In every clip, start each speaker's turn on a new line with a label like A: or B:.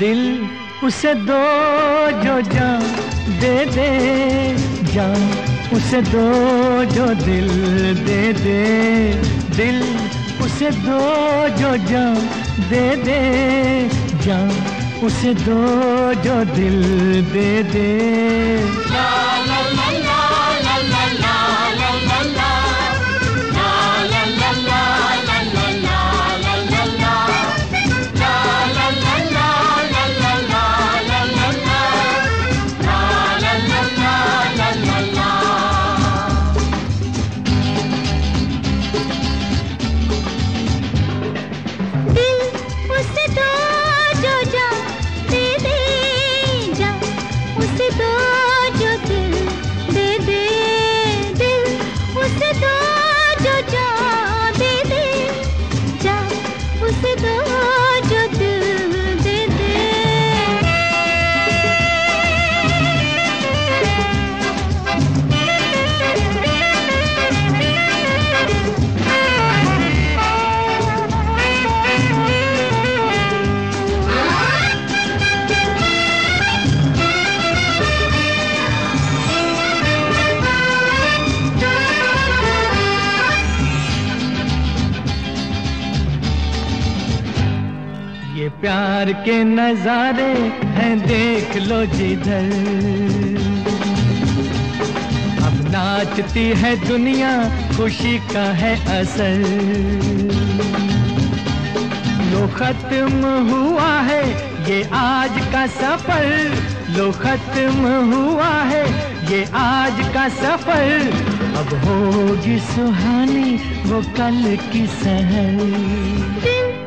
A: दिल उसे दो जो जान दे दे, जान उसे दो जो दिल दे दे, दिल उसे दो जो जान दे दे, जान उसे दो जो दिल दे दे। ला ला ला ला ला ला ला ला ला ला ला ला ला ला ला ला ला। प्यार के नजारे हैं देख लो जिधर, अब नाचती है दुनिया खुशी का है असर। लो खत्म हुआ है ये आज का सफर, लो खत्म हुआ है ये आज का सफर, अब होगी सुहानी वो कल की सहर।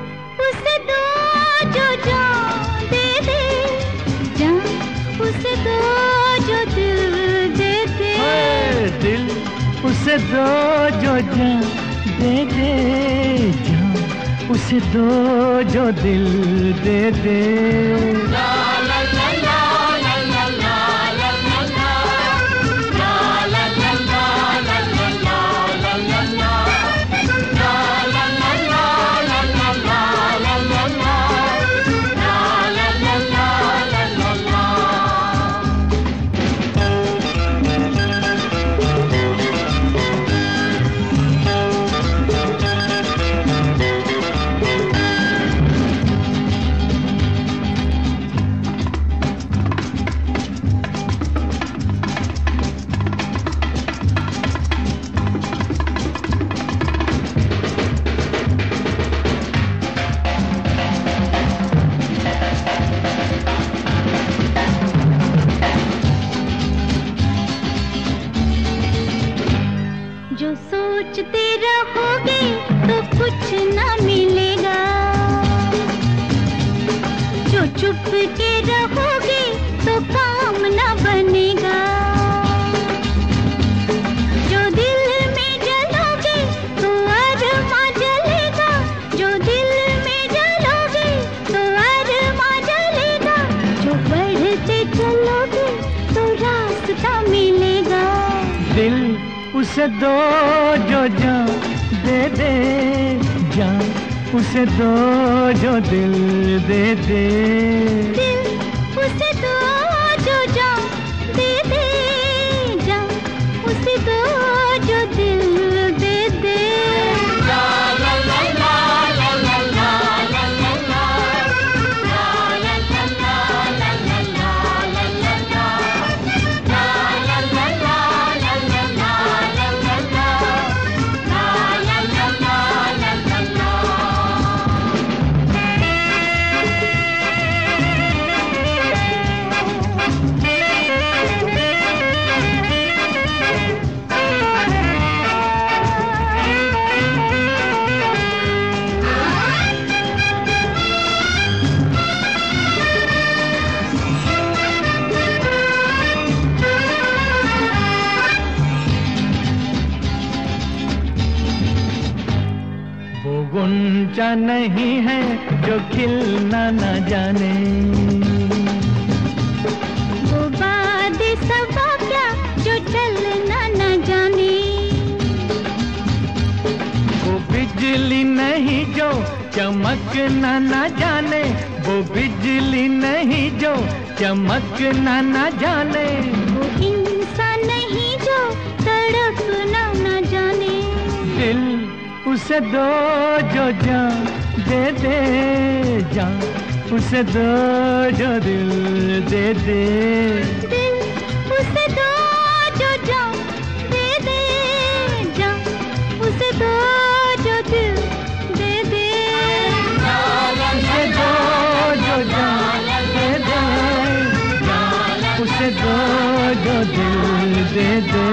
B: जो जान दे दे, जान उसे दो जो दिल दे दे,
A: दिल उसे दो जो जान दे दे, जान उसे दो जो दिल दे दे। ला ला ला ला ला ला ला ला ला ला ला ला ला ला ला ला।
B: जो सोचते रहोगे तो कुछ ना मिलेगा, जो चुप के रहोगे तो काम ना बनेगा, जो दिल में जलोगे तो अरमा जलेगा, जो दिल में जलोगे तो अरमा जलेगा, जो बढ़ते चलोगे तो रास्ता मिलेगा।
A: दिल उसे दो जो जान दे दे, जान उसे दो जो दिल दे दे,
B: दिल उसे दो जो जान दे दे, जान उसे दो जो दिल दे दे। ला ला ला ला ला ला ला ला ला ला ला ला ला ला ला ला ला ला।
A: गुंजा नहीं है जो खिलना न जाने,
B: वो बात सबा क्या जो चलना न जाने,
A: वो बिजली नहीं जो चमकना न जाने वो बिजली नहीं जो चमकना न जाने,
B: वो इंसान नहीं जो तड़पना न जाने।
A: दिल उसे दो जो जान दे दे, जान उसे दो जो दिल दे दे।
B: दिल उसे दो जो जान दे दे, जान उसे दो जो दिल दे दे।
A: उसे दो जो जान दे दे, जान उसे दो जो दिल दे दे।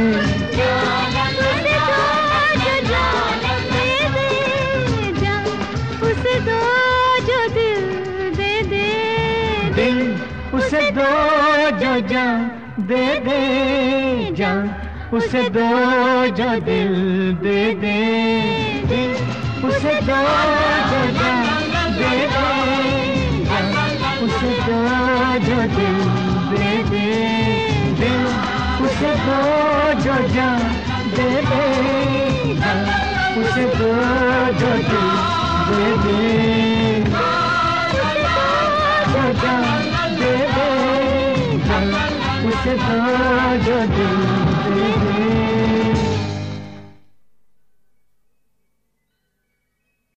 A: दिल उसे दो जो जान दे दे, जान उसे दो जो दिल दे दे। दिल उसे दो जो जान दे दे, जान उसे दो जो दिल दे दे। दिल उसे दो जो जान दे दे, जान उसे दो जो दिल दे दे। दे दे, उसे दो जो दिल दे दे।